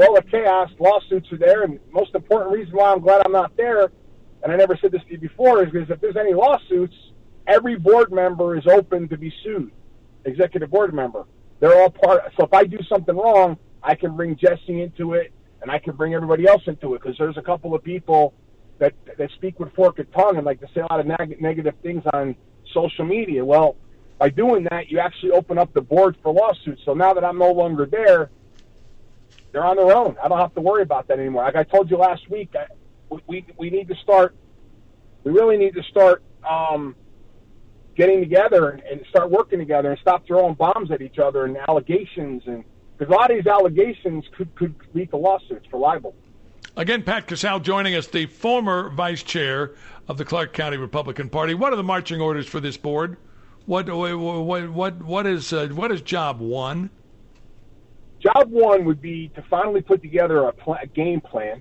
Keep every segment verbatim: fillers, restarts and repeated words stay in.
Umbrella Chaos lawsuits are there, and the most important reason why I'm glad I'm not there, and I never said this to you before, is because if there's any lawsuits, every board member is open to be sued, executive board member. They're all part. So if I do something wrong, I can bring Jesse into it, and I can bring everybody else into it, because there's a couple of people that that speak with forked tongue and like to say a lot of neg- negative things on social media. Well, by doing that, you actually open up the board for lawsuits. So now that I'm no longer there, they're on their own. I don't have to worry about that anymore. Like I told you last week, I, we we need to start. We really need to start um, getting together and start working together and stop throwing bombs at each other and allegations, and because a lot of these allegations could could lead to lawsuits for libel. Again, Pat Casale joining us, the former vice chair of the Clark County Republican Party. What are the marching orders for this board? What what what what is uh, what is job one? Job one would be to finally put together a, pl- a game plan,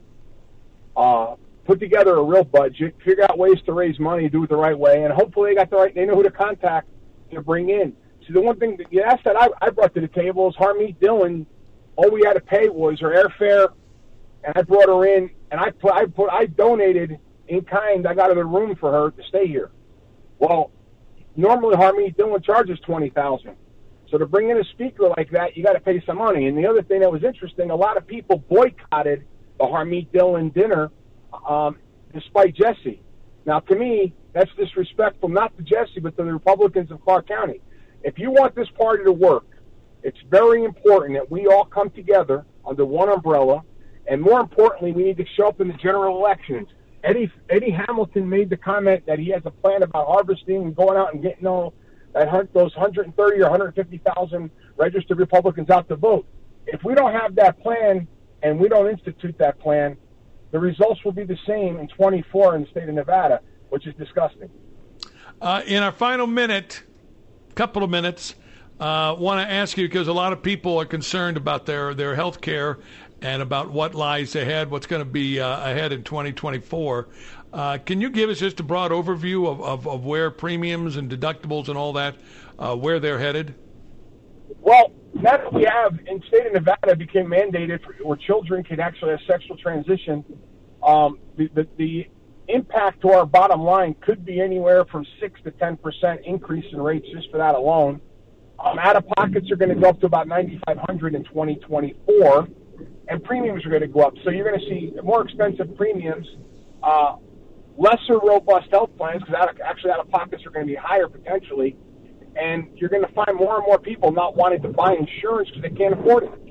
uh, put together a real budget, figure out ways to raise money, do it the right way, and hopefully they got the right. They know who to contact to bring in. So the one thing that you asked that I, I brought to the table is Harmeet Dillon. All we had to pay was her airfare, and I brought her in, and I put I put I donated in kind. I got her the room for her to stay here. Well, normally Harmeet Dillon charges twenty thousand dollars. So to bring in a speaker like that, you got to pay some money. And the other thing that was interesting, a lot of people boycotted the Harmeet Dillon dinner, um, despite Jesse. Now, to me, that's disrespectful, not to Jesse, but to the Republicans of Clark County. If you want this party to work, it's very important that we all come together under one umbrella. And more importantly, we need to show up in the general elections. Eddie Eddie Hamilton made the comment that he has a plan about harvesting and going out and getting all that those one hundred thirty or one hundred fifty thousand registered Republicans out to vote. If we don't have that plan and we don't institute that plan, the results will be the same in twenty-four in the state of Nevada, which is disgusting. Uh, in our final minute, couple of minutes, uh, want to ask you, because a lot of people are concerned about their, their health care and about what lies ahead, what's going to be uh, ahead in twenty twenty-four. Uh, can you give us just a broad overview of, of, of where premiums and deductibles and all that, uh, where they're headed? Well, now that we have, in the state of Nevada, it became mandated for, where children can actually have sexual transition, um, the, the, the impact to our bottom line could be anywhere from six to ten percent increase in rates just for that alone. Um, out-of-pockets are going to go up to about nine thousand five hundred dollars in twenty twenty-four, and premiums are going to go up. So you're going to see more expensive premiums, uh, lesser robust health plans, because out actually out-of-pockets are going to be higher potentially, and you're going to find more and more people not wanting to buy insurance because they can't afford it.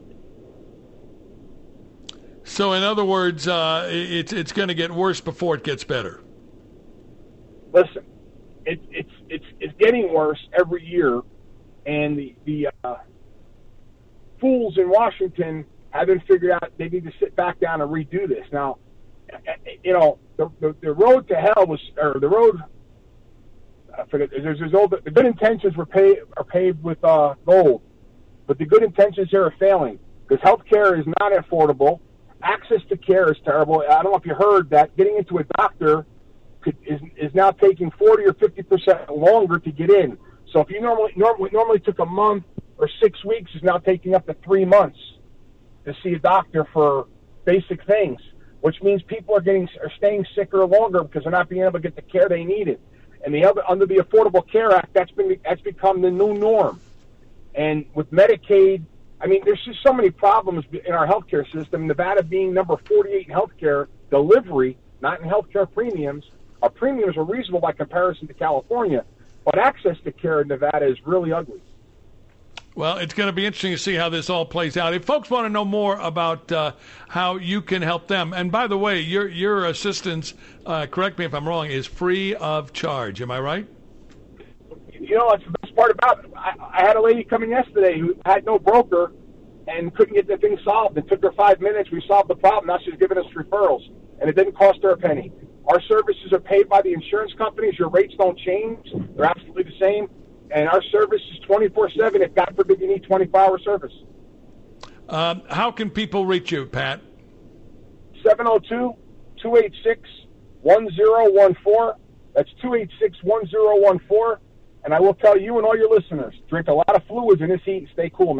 So, in other words, uh, it's it's going to get worse before it gets better. Listen, it, it's it's it's getting worse every year, and the the uh, fools in Washington haven't figured out they need to sit back down and redo this. Now, you know, the the, the road to hell was, or the road. I forget. There's, there's old, the good intentions were pay, are paved with uh, gold, but the good intentions here are failing because health care is not affordable. Access to care is terrible. I don't know if you heard that getting into a doctor could, is is now taking forty or fifty percent longer to get in. So if you normally normally normally took a month or six weeks, is now taking up to three months to see a doctor for basic things, which means people are getting are staying sicker longer because they're not being able to get the care they needed. And the other, under the Affordable Care Act, that's been that's become the new norm. And with Medicaid, I mean, there's just so many problems in our healthcare system. Nevada being number forty-eight in healthcare delivery, not in healthcare premiums. Our premiums are reasonable by comparison to California, but access to care in Nevada is really ugly. Well, it's going to be interesting to see how this all plays out. If folks want to know more about uh, how you can help them, and by the way, your your assistance, uh, correct me if I'm wrong, is free of charge. Am I right? You know, that's the best part about it. I, I had a lady come in yesterday who had no broker and couldn't get the thing solved. It took her five minutes. We solved the problem. Now she's giving us referrals, and it didn't cost her a penny. Our services are paid by the insurance companies. Your rates don't change. They're absolutely the same. And our service is twenty-four seven if, God forbid, you need twenty-four hour service. Um, how can people reach you, Pat? seven oh two, two eight six, one oh one four. That's two eight six, one oh one four. And I will tell you and all your listeners, drink a lot of fluids in this heat and stay cool, man.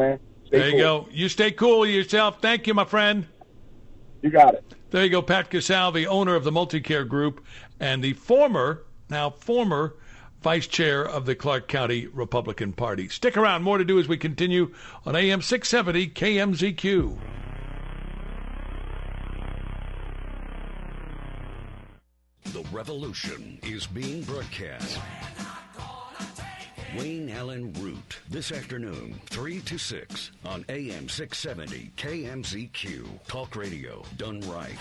Stay there you cool. go. You stay cool with yourself. Thank you, my friend. You got it. There you go, Pat Casal, the owner of the Multicare Group and the former, now former, vice chair of the Clark County Republican Party. Stick around. More to do as we continue on A M six seventy K M Z Q. The revolution is being broadcast. Wayne Allen Root, this afternoon, three to six on A M six seventy K M Z Q. Talk radio done right.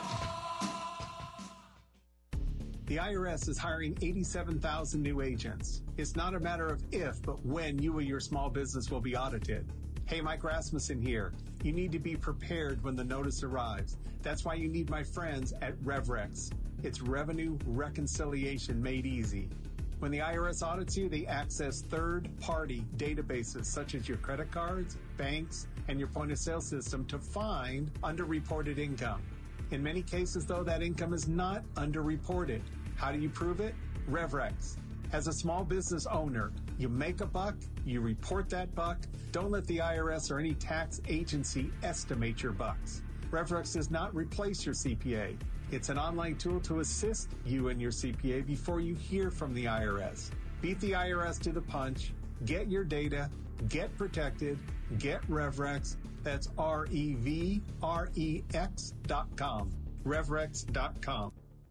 The I R S is hiring eighty-seven thousand new agents. It's not a matter of if, but when you or your small business will be audited. Hey, Mike Rasmussen here. You need to be prepared when the notice arrives. That's why you need my friends at RevRex. It's revenue reconciliation made easy. When the I R S audits you, they access third-party databases such as your credit cards, banks, and your point-of-sale system to find underreported income. In many cases, though, that income is not underreported. How do you prove it? RevRex. As a small business owner, you make a buck, you report that buck. Don't let the I R S or any tax agency estimate your bucks. RevRex does not replace your C P A. It's an online tool to assist you and your C P A before you hear from the I R S. Beat the I R S to the punch. Get your data. Get protected. Get RevRex. That's R E V R E X dot com. RevRex dot com.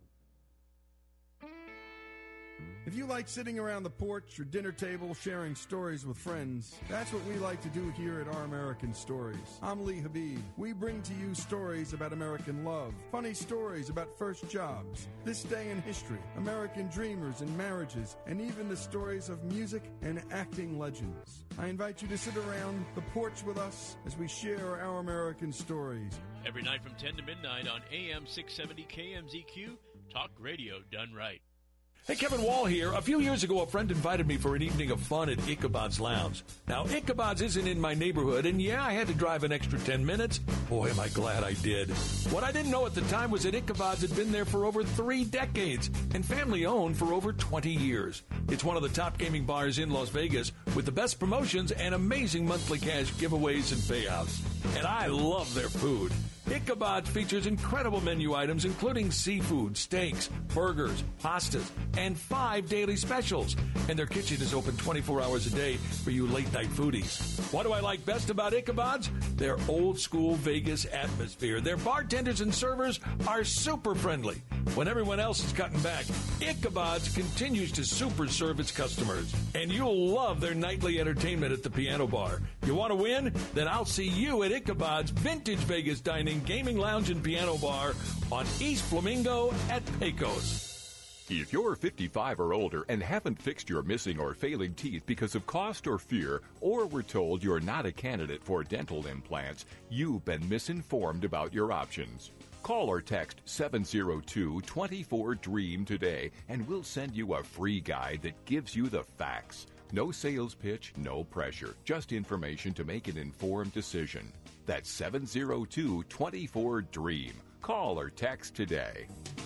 If you like sitting around the porch or dinner table sharing stories with friends, that's what we like to do here at Our American Stories. I'm Lee Habib. We bring to you stories about American love, funny stories about first jobs, this day in history, American dreamers and marriages, and even the stories of music and acting legends. I invite you to sit around the porch with us as we share our American stories. Every night from ten to midnight on A M six seventy K M Z Q, talk radio done right. Hey, Kevin Wall here. A few years ago, a friend invited me for an evening of fun at Ichabod's Lounge. Now, Ichabod's isn't in my neighborhood, and yeah, I had to drive an extra ten minutes. Boy, am I glad I did. What I didn't know at the time was that Ichabod's had been there for over three decades and family-owned for over twenty years. It's one of the top gaming bars in Las Vegas with the best promotions and amazing monthly cash giveaways and payouts. And I love their food. Ichabod features incredible menu items including seafood, steaks, burgers, pastas, and five daily specials. And their kitchen is open twenty-four hours a day for you late-night foodies. What do I like best about Ichabod's? Their old-school Vegas atmosphere. Their bartenders and servers are super friendly. When everyone else is cutting back, Ichabod's continues to super serve its customers. And you'll love their nightly entertainment at the piano bar. You want to win? Then I'll see you at Ichabod's Vintage Vegas Dining, Gaming Lounge, and Piano Bar on East Flamingo at Pecos. If you're fifty-five or older and haven't fixed your missing or failing teeth because of cost or fear, or were told you're not a candidate for dental implants, you've been misinformed about your options. Call or text seven zero two, two four, DREAM today, and we'll send you a free guide that gives you the facts. No sales pitch, no pressure, just information to make an informed decision. That's seven zero two, two four, DREAM. Call or text today.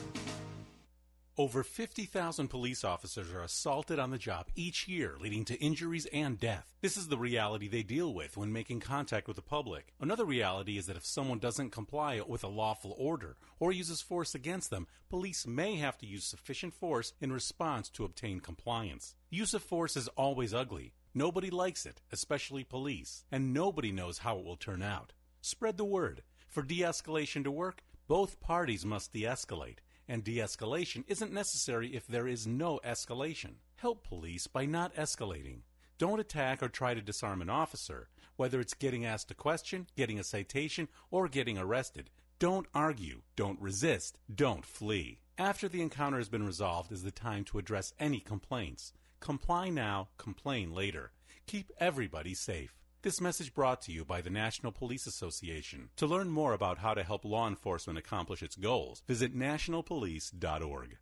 Over fifty thousand police officers are assaulted on the job each year, leading to injuries and death. This is the reality they deal with when making contact with the public. Another reality is that if someone doesn't comply with a lawful order or uses force against them, police may have to use sufficient force in response to obtain compliance. Use of force is always ugly. Nobody likes it, especially police, and nobody knows how it will turn out. Spread the word. For de-escalation to work, both parties must de-escalate. And de-escalation isn't necessary if there is no escalation. Help police by not escalating. Don't attack or try to disarm an officer. Whether it's getting asked a question, getting a citation, or getting arrested, don't argue, don't resist, don't flee. After the encounter has been resolved is the time to address any complaints. Comply now, complain later. Keep everybody safe. This message brought to you by the National Police Association. To learn more about how to help law enforcement accomplish its goals, visit national police dot org.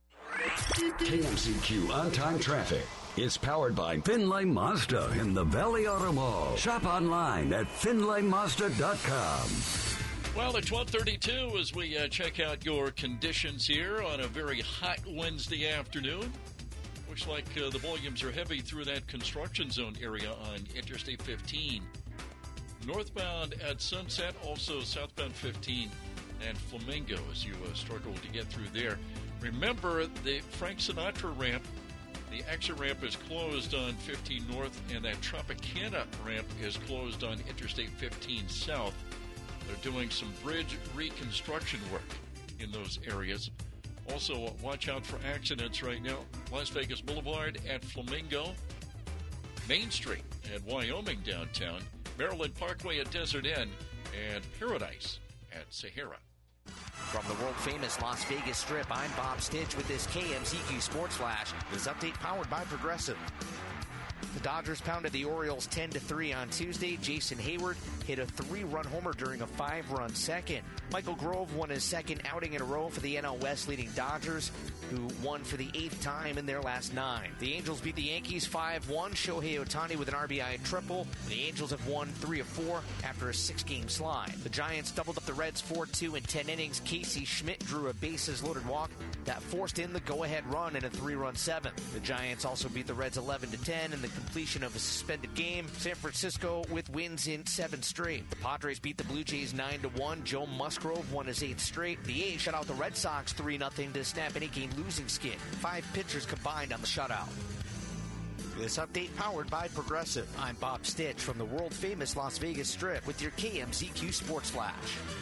K M Z Q On-Time Traffic is powered by Finlay Mazda in the Valley Auto Mall. Shop online at finlay mazda dot com. Well, at twelve thirty-two, as we uh, check out your conditions here on a very hot Wednesday afternoon. Looks like uh, the volumes are heavy through that construction zone area on Interstate fifteen. Northbound at Sunset, also southbound fifteen and Flamingo as you uh, struggle to get through there. Remember, the Frank Sinatra ramp, the exit ramp is closed on fifteen North, and that Tropicana ramp is closed on Interstate fifteen South. They're doing some bridge reconstruction work in those areas. Also, watch out for accidents right now. Las Vegas Boulevard at Flamingo, Main Street at Wyoming downtown, Maryland Parkway at Desert Inn, and Paradise at Sahara. From the world-famous Las Vegas Strip, I'm Bob Stitch with this K M Z Q Sports Flash. This update powered by Progressive. The Dodgers pounded the Orioles ten to three on Tuesday. Jason Hayward hit a three-run homer during a five-run second. Michael Grove won his second outing in a row for the N L West leading Dodgers, who won for the eighth time in their last nine. The Angels beat the Yankees five one. Shohei Ohtani with an R B I triple. The Angels have won three of four after a six-game slide. The Giants doubled up the Reds four two in ten innings. Casey Schmidt drew a bases-loaded walk that forced in the go-ahead run in a three-run seventh. The Giants also beat the Reds eleven to ten in the completion of a suspended game. San Francisco with wins in seven straight. The Padres beat the Blue Jays nine to one. Joe Musgrove won his eighth straight. The A's shut out the Red Sox three nothing to snap an eight-game losing skid. Five pitchers combined on the shutout. This update powered by Progressive. I'm Bob Stitch from the world-famous Las Vegas Strip with your K M Z Q Sports Flash.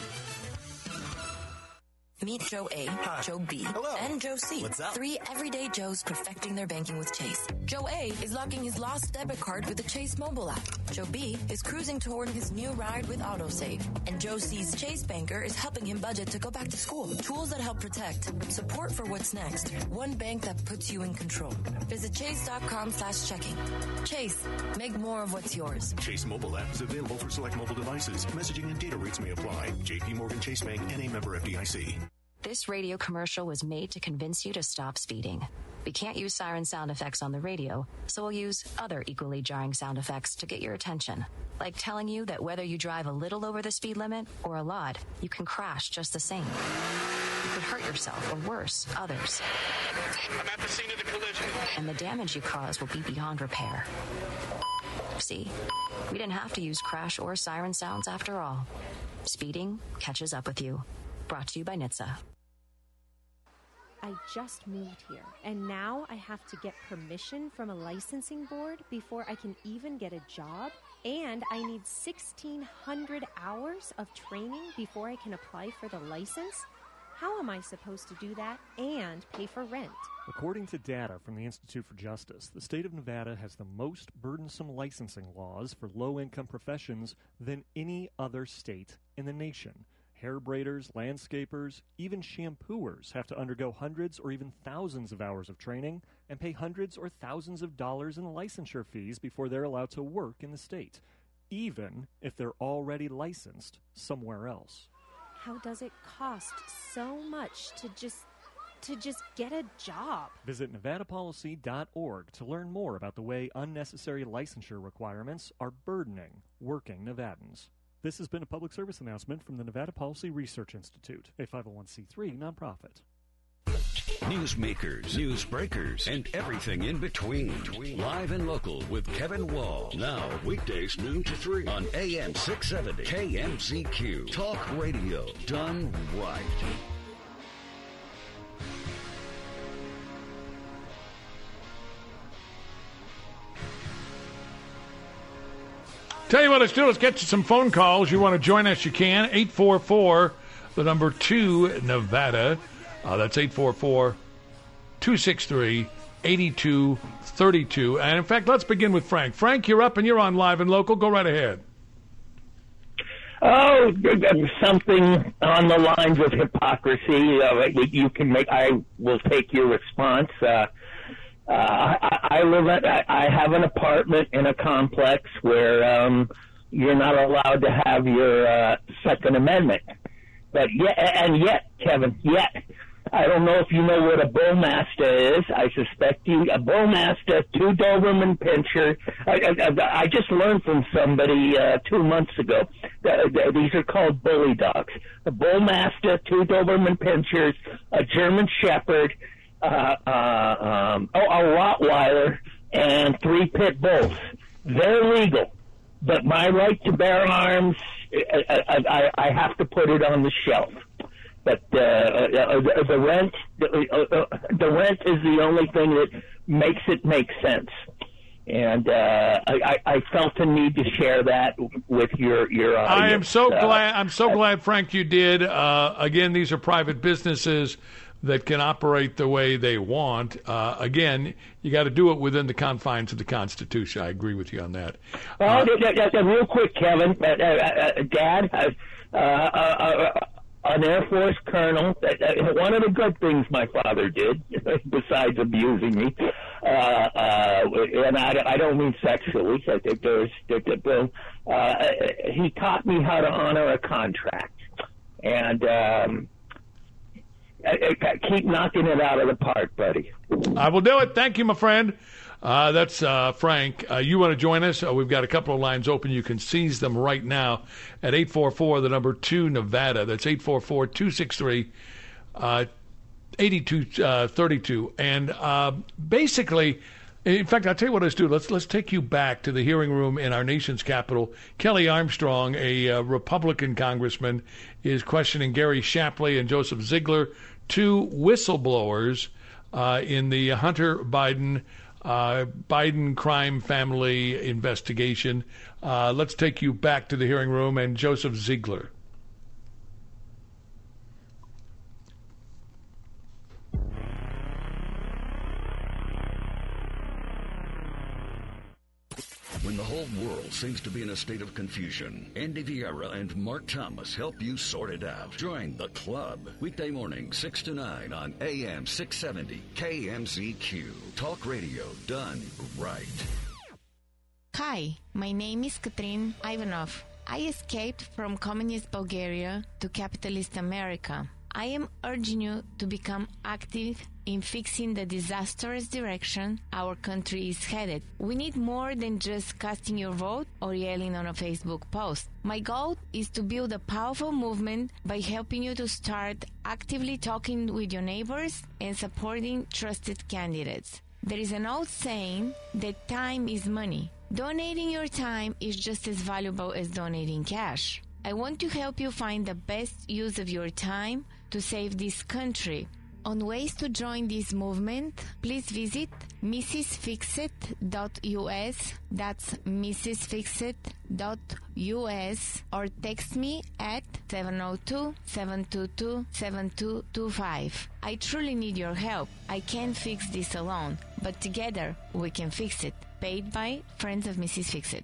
Meet Joe A, Hi. Joe B, Hello. And Joe C. What's up? Three everyday Joes perfecting their banking with Chase. Joe A is locking his lost debit card with the Chase mobile app. Joe B is cruising toward his new ride with AutoSave. And Joe C's Chase banker is helping him budget to go back to school. Tools that help protect. Support for what's next. One bank that puts you in control. Visit chase.com slash checking. Chase, make more of what's yours. Chase mobile app is available for select mobile devices. Messaging and data rates may apply. J P Morgan Chase Bank and a member F D I C. This radio commercial was made to convince you to stop speeding. We can't use siren sound effects on the radio, so we'll use other equally jarring sound effects to get your attention. Like telling you that whether you drive a little over the speed limit or a lot, you can crash just the same. You could hurt yourself, or worse, others. I'm at the scene of the collision. And the damage you cause will be beyond repair. See, we didn't have to use crash or siren sounds after all. Speeding catches up with you. Brought to you by N H T S A. I just moved here, and now I have to get permission from a licensing board before I can even get a job, and I need sixteen hundred hours of training before I can apply for the license? How am I supposed to do that and pay for rent? According to data from the Institute for Justice, the state of Nevada has the most burdensome licensing laws for low-income professions than any other state in the nation. Hair braiders, landscapers, even shampooers have to undergo hundreds or even thousands of hours of training and pay hundreds or thousands of dollars in licensure fees before they're allowed to work in the state, even if they're already licensed somewhere else. How does it cost so much to just to just get a job? Visit Nevada Policy dot org to learn more about the way unnecessary licensure requirements are burdening working Nevadans. This has been a public service announcement from the Nevada Policy Research Institute, a five oh one c three nonprofit. Newsmakers, news breakers, and everything in between. Live and local with Kevin Wall. Now, weekdays noon to three on A M six seventy K M Z Q. Talk radio done right. Tell you what, let's do. Let's get you some phone calls. You want to join us, you can. eight four four, the number two, Nevada. Uh, that's eight four four, two six three, eight two three two. And, in fact, let's begin with Frank. Frank, you're up and you're on Live and Local. Go right ahead. Oh, something on the lines of hypocrisy. Uh, you can make. I will take your response. Uh, uh, I, I live at. I, I have an apartment in a complex where um, you're not allowed to have your uh, Second Amendment. But yet, and yet, Kevin, yet. I don't know if you know what a Bullmaster is. I suspect you. A Bullmaster, two Doberman Pinscher. I, I, I just learned from somebody uh, two months ago that, that these are called bully dogs. A Bullmaster, two Doberman Pinschers, a German Shepherd, uh, uh, um, oh, a Rottweiler, and three Pit Bulls. They're legal. but my right to bear arms, I, I, I have to put it on the shelf. But uh, uh, the rent, the, uh, the rent is the only thing that makes it make sense. And uh, I, I felt the need to share that with your your audience. I am so uh, glad. I'm so glad, Frank, you did. Uh, again, these are private businesses that can operate the way they want. Uh, again, you got to do it within the confines of the Constitution. I agree with you on that. Well, Uh, real quick, Kevin, uh, uh, Dad, uh, uh, uh, an Air Force colonel. Uh, one of the good things my father did, besides abusing me, uh, uh, and I, I don't mean sexually. I think there's, there, uh, he taught me how to honor a contract, and um, I, I keep knocking it out of the park, buddy. I will do it. Thank you, my friend. Uh, that's uh, Frank. Uh, you want to join us? Uh, we've got a couple of lines open. You can seize them right now at eight four four, the number two, Nevada. That's eight four four, two six three, eight two three two. And uh, basically, in fact, I'll tell you what let's do. Let's, let's take you back to the hearing room in our nation's capital. Kelly Armstrong, a uh, Republican congressman, is questioning Gary Shapley and Joseph Ziegler, two whistleblowers uh, in the Hunter Biden Uh, Biden crime family investigation. Uh, let's take you back to the hearing room and Joseph Ziegler. When the whole world seems to be in a state of confusion, Andy Vieira and Mark Thomas help you sort it out. Join the club. Weekday morning, six to nine on A M six seventy K M Z Q. Talk radio done right. Hi, my name is Katrin Ivanov. I escaped from communist Bulgaria to capitalist America. I am urging you to become active in fixing the disastrous direction our country is headed. We need more than just casting your vote or yelling on a Facebook post. My goal is to build a powerful movement by helping you to start actively talking with your neighbors and supporting trusted candidates. There is an old saying that time is money. Donating your time is just as valuable as donating cash. I want to help you find the best use of your time to save this country. On ways to join this movement, please visit Missus Fixit dot U S, that's Missus Fixit dot U S, or text me at seven oh two, seven two two, seven two two five. I truly need your help. I can't fix this alone, but together we can fix it. Paid by Friends of Missus Fixit.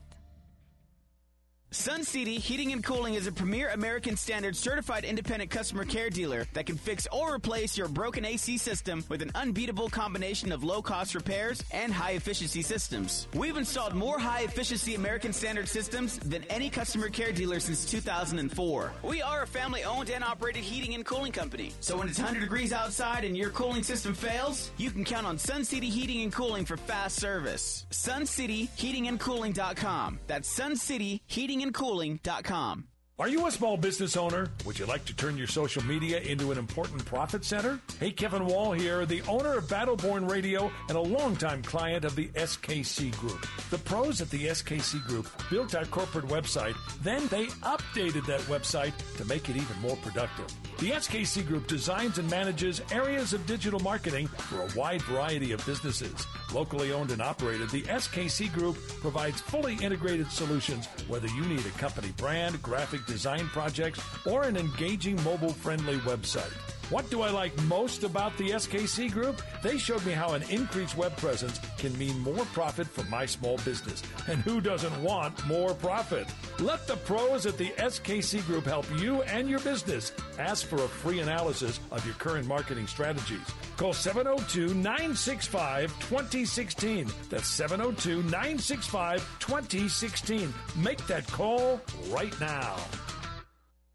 Sun City Heating and Cooling is a premier American Standard certified independent customer care dealer that can fix or replace your broken A C system with an unbeatable combination of low-cost repairs and high-efficiency systems. We've installed more high-efficiency American Standard systems than any customer care dealer since two thousand four. We are a family-owned and operated heating and cooling company, so when it's one hundred degrees outside and your cooling system fails, you can count on Sun City Heating and Cooling for fast service. sun city heating and cooling dot com. That's Sun City Heating and Cooling dot com. Are you a small business owner? Would you like to turn your social media into an important profit center? Hey, Kevin Wall here, the owner of Battleborn Radio and a longtime client of the S K C Group. The pros at the S K C Group built our corporate website, then they updated that website to make it even more productive. The S K C Group designs and manages areas of digital marketing for a wide variety of businesses. Locally owned and operated, the S K C Group provides fully integrated solutions, whether you need a company brand, graphic design projects, or an engaging mobile-friendly website. What do I like most about the S K C Group? They showed me how an increased web presence can mean more profit for my small business. And who doesn't want more profit? Let the pros at the S K C Group help you and your business. Ask for a free analysis of your current marketing strategies. Call seven oh two, nine six five, two oh one six. That's seven oh two, nine six five, two oh one six. Make that call right now.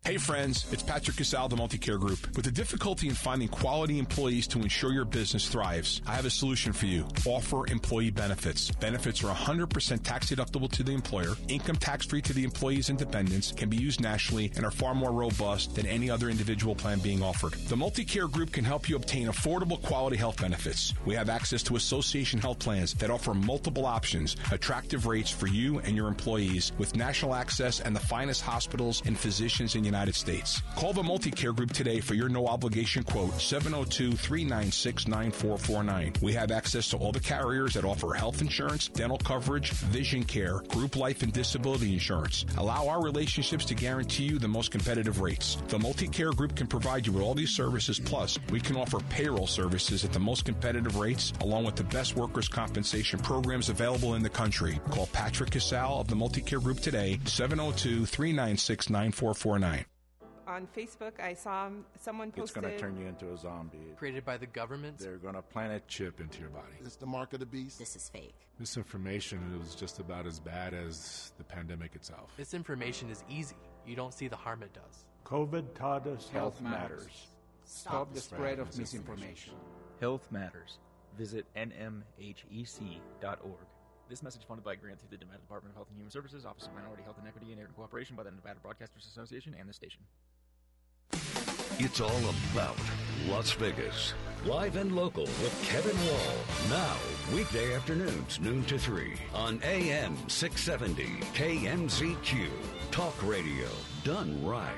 Hey friends, it's Patrick Casal, the Multicare Group. With the difficulty in finding quality employees to ensure your business thrives, I have a solution for you. Offer employee benefits. Benefits are one hundred percent tax deductible to the employer, income tax free to the employee's and dependents, can be used nationally, and are far more robust than any other individual plan being offered. The Multicare Group can help you obtain affordable quality health benefits. We have access to association health plans that offer multiple options, attractive rates for you and your employees, with national access and the finest hospitals and physicians in the United States. Call the Multicare Group today for your no-obligation quote, seven oh two, three nine six, nine four four nine. We have access to all the carriers that offer health insurance, dental coverage, vision care, group life, and disability insurance. Allow our relationships to guarantee you the most competitive rates. The Multicare Group can provide you with all these services, plus we can offer payroll services at the most competitive rates, along with the best workers' compensation programs available in the country. Call Patrick Casal of the Multicare Group today, seven oh two, three nine six, nine four four nine. On Facebook, I saw someone posted... It's going to turn you into a zombie. Created by the government. They're going to plant a chip into your body. It's the mark of the beast. This is fake. Misinformation is just about as bad as the pandemic itself. This information is easy. You don't see the harm it does. COVID taught us health, health matters. matters. Stop, Stop the spread of misinformation. Health matters. Visit N M H E C dot org. This message funded by a grant through the Nevada Department of Health and Human Services, Office of Minority Health and Equity, and in cooperation by the Nevada Broadcasters Association and the station. It's all about Las Vegas. Live and local with Kevin Wall. Now, weekday afternoons, noon to three, on A M six seventy K M Z Q. Talk radio done right.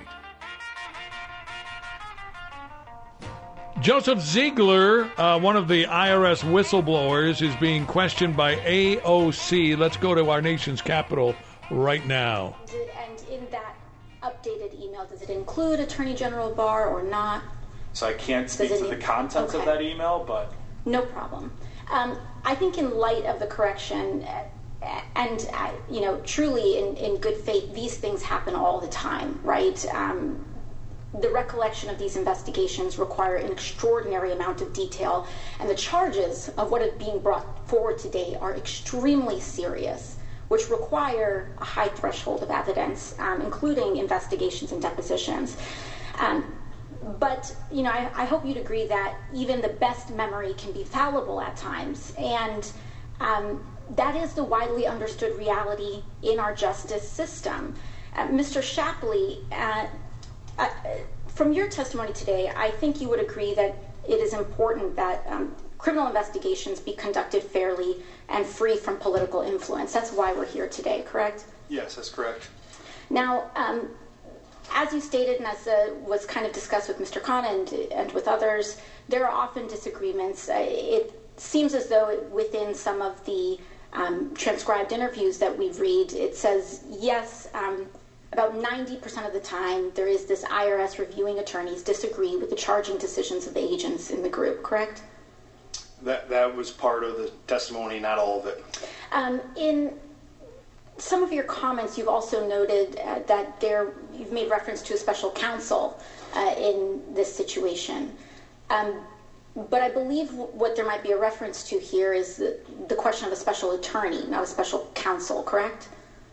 Joseph Ziegler, uh, one of the I R S whistleblowers, is being questioned by A O C. Let's go to our nation's capital right now. And in that updated email, does it include Attorney General Barr or not? So I can't speak to the contents okay. of that email, but... No problem. Um, I think in light of the correction, uh, and, uh, you know, truly in, in good faith, these things happen all the time, right? Um, the recollection of these investigations require an extraordinary amount of detail, and the charges of what is being brought forward today are extremely serious, which require a high threshold of evidence, um, including investigations and depositions. Um, but, you know, I, I hope you'd agree that even the best memory can be fallible at times, and um, that is the widely understood reality in our justice system. Uh, Mister Shapley, uh, uh, from your testimony today, I think you would agree that it is important that um, criminal investigations be conducted fairly and free from political influence. That's why we're here today, correct? Yes, that's correct. Now, um, as you stated, and as uh, was kind of discussed with Mister Khan and, and with others, there are often disagreements. Uh, it seems as though within some of the um, transcribed interviews that we read, it says, yes, um, about ninety percent of the time, there is this I R S reviewing attorneys disagree with the charging decisions of the agents in the group, correct? That that was part of the testimony, not all of it. Um, in some of your comments, you've also noted uh, that there you've made reference to a special counsel uh, in this situation. Um, but I believe w- what there might be a reference to here is the, the question of a special attorney, not a special counsel, correct?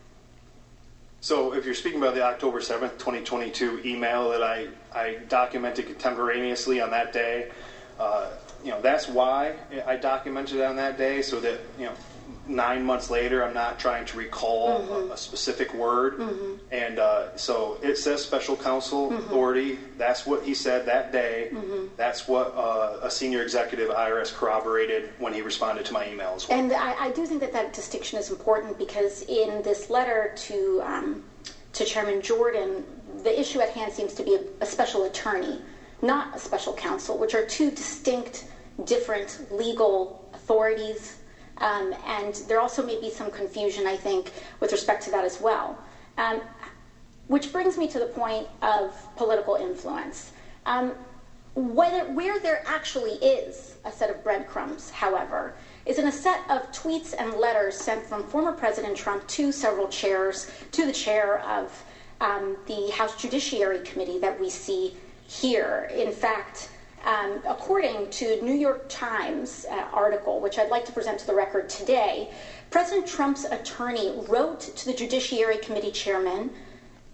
So if you're speaking about the October seventh, twenty twenty-two email that I, I documented contemporaneously on that day, uh, you know, that's why I documented it on that day, so that, you know, nine months later, I'm not trying to recall mm-hmm. a, a specific word. Mm-hmm. And uh, so it says special counsel mm-hmm. authority. That's what he said that day. Mm-hmm. That's what uh, a senior executive at I R S corroborated when he responded to my email as well. And I, I do think that that distinction is important, because in this letter to um, to Chairman Jordan, the issue at hand seems to be a, a special attorney, not a special counsel, which are two distinct, different legal authorities. Um, and there also may be some confusion, I think, with respect to that as well. Um, which brings me to the point of political influence. Um, whether, where there actually is a set of breadcrumbs, however, is in a set of tweets and letters sent from former President Trump to several chairs, to the chair of um, the House Judiciary Committee that we see here. In fact, Um, according to New York Times uh, article, which I'd like to present to the record today, President Trump's attorney wrote to the Judiciary Committee chairman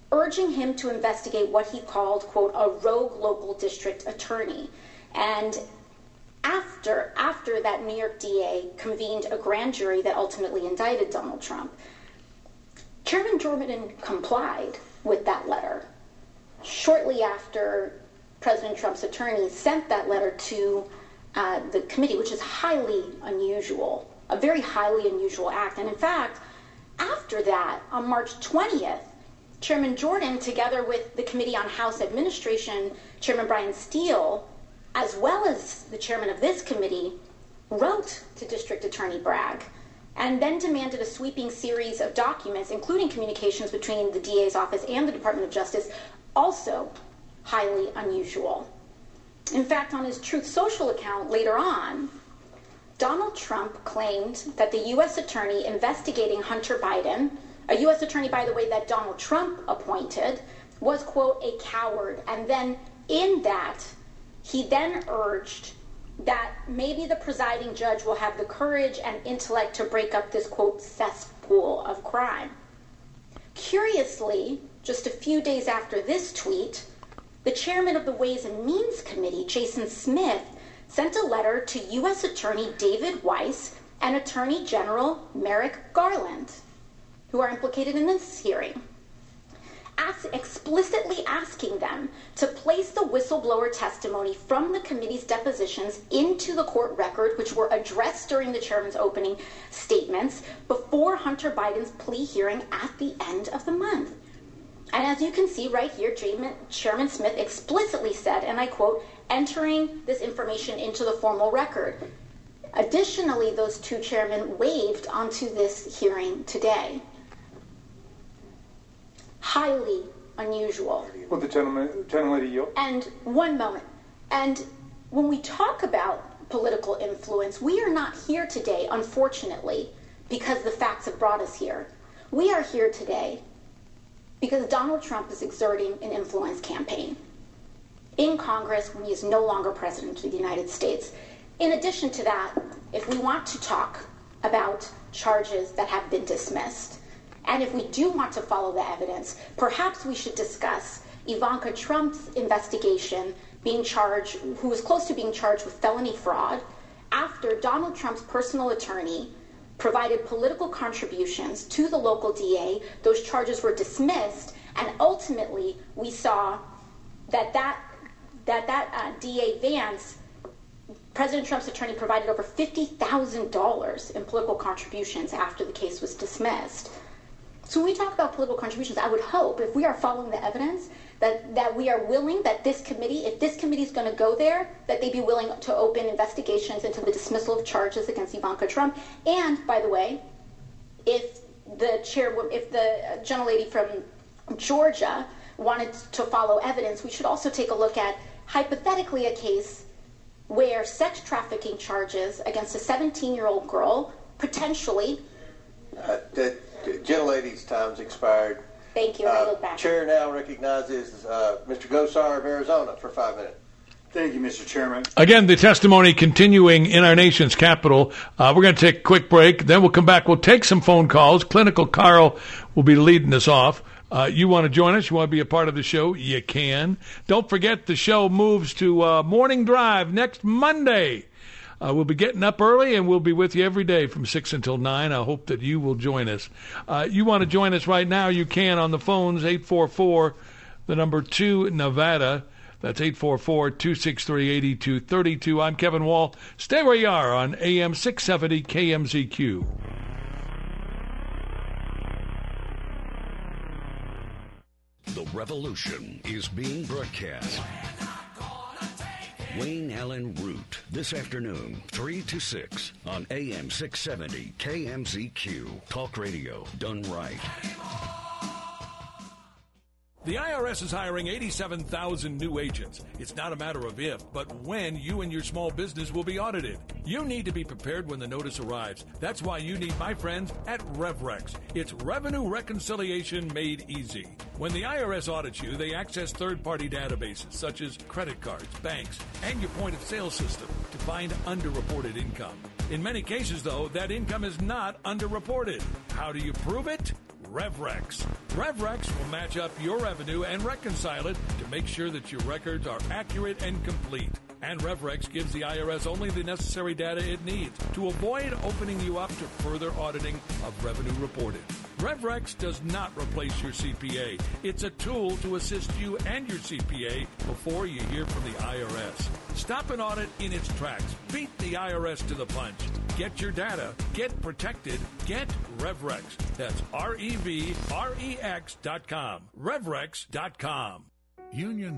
urging him to investigate what he called, quote, a rogue local district attorney. And after, after that New York D A convened a grand jury that ultimately indicted Donald Trump, Chairman Jordan complied with that letter. Shortly after President Trump's attorney sent that letter to uh, the committee, which is highly unusual, a very highly unusual act. And in fact, after that, on March twentieth, Chairman Jordan, together with the Committee on House Administration, Chairman Brian Steele, as well as the chairman of this committee, wrote to District Attorney Bragg and then demanded a sweeping series of documents, including communications between the D A's office and the Department of Justice, also highly unusual. In fact, on his Truth Social account later on, Donald Trump claimed that the U S attorney investigating Hunter Biden, a U S attorney, by the way, that Donald Trump appointed, was, quote, a coward. And then in that, he then urged that maybe the presiding judge will have the courage and intellect to break up this, quote, cesspool of crime. Curiously, just a few days after this tweet, the chairman of the Ways and Means Committee, Jason Smith, sent a letter to U S Attorney David Weiss and Attorney General Merrick Garland, who are implicated in this hearing, Ask, explicitly asking them to place the whistleblower testimony from the committee's depositions into the court record, which were addressed during the chairman's opening statements, before Hunter Biden's plea hearing at the end of the month. And as you can see right here, Chairman Smith explicitly said, and I quote, entering this information into the formal record. Additionally, those two chairmen waived onto this hearing today. Highly unusual. Will the gentleman, gentlelady yield? And one moment. And when we talk about political influence, we are not here today, unfortunately, because the facts have brought us here. We are here today because Donald Trump is exerting an influence campaign in Congress when he is no longer president of the United States. In addition to that, if we want to talk about charges that have been dismissed, and if we do want to follow the evidence, perhaps we should discuss Ivanka Trump's investigation, being charged, who was close to being charged with felony fraud, after Donald Trump's personal attorney provided political contributions to the local D A. Those charges were dismissed, and ultimately we saw that that, that, that uh, D A Vance, President Trump's attorney, provided over fifty thousand dollars in political contributions after the case was dismissed. So when we talk about political contributions, I would hope, if we are following the evidence, that, that we are willing, that this committee, if this committee is going to go there, that they be willing to open investigations into the dismissal of charges against Ivanka Trump. And, by the way, if the chair, if the gentlelady from Georgia wanted to follow evidence, we should also take a look at, hypothetically, a case where sex trafficking charges against a seventeen-year-old girl, potentially... Uh, that, gentlelady's time's expired. Thank you. Uh, I yield back. Chair now recognizes uh, Mister Gosar of Arizona for five minutes. Thank you, Mister Chairman. Again, the testimony continuing in our nation's capital. Uh, we're going to take a quick break. Then we'll come back. We'll take some phone calls. Clinical Carl will be leading us off. Uh, you want to join us? You want to be a part of the show? You can. Don't forget, the show moves to uh, Morning Drive next Monday. Uh, we'll be getting up early, and we'll be with you every day from six until nine. I hope that you will join us. Uh, you want to join us right now, you can on the phones, eight four four, the number two, Nevada. That's eight four four, two six three, eight two three two. I'm Kevin Wall. Stay where you are on A M six seventy K M Z Q. The revolution is being broadcast. Wayne Allen Root, this afternoon, three to six, on A M six seventy K M Z Q. Talk radio done right. The I R S is hiring eighty-seven thousand new agents. It's not a matter of if, but when you and your small business will be audited. You need to be prepared when the notice arrives. That's why you need my friends at RevRex. It's revenue reconciliation made easy. When the I R S audits you, they access third-party databases such as credit cards, banks, and your point-of-sale system to find underreported income. In many cases, though, that income is not underreported. How do you prove it? RevRex. RevRex will match up your revenue and reconcile it to make sure that your records are accurate and complete. And RevRex gives the I R S only the necessary data it needs to avoid opening you up to further auditing of revenue reported. RevRex does not replace your C P A. It's a tool to assist you and your C P A before you hear from the I R S. Stop an audit in its tracks. Beat the I R S to the punch. Get your data. Get protected. Get RevRex. That's R E V R E X dot com. RevRex dot com. Union